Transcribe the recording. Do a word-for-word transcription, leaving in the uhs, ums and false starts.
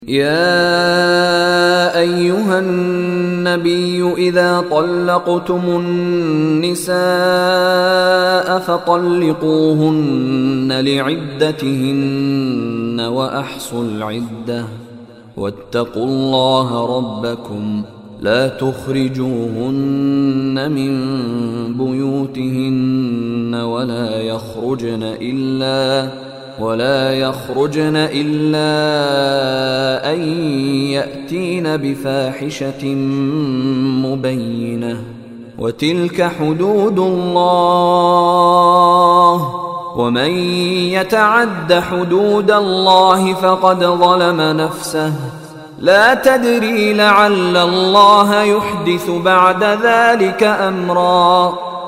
يا أيها النبي إذا طلقتم النساء فطلقوهن لعدتهن وأحصوا العدة واتقوا الله ربكم لا تخرجوهن من بيوتهن ولا يخرجن إلا ولا يخرجن إلا أن يأتين بفاحشة مبينة وتلك حدود الله ومن يتعد حدود الله فقد ظلم نفسه لا تدري لعل الله يحدث بعد ذلك أمرا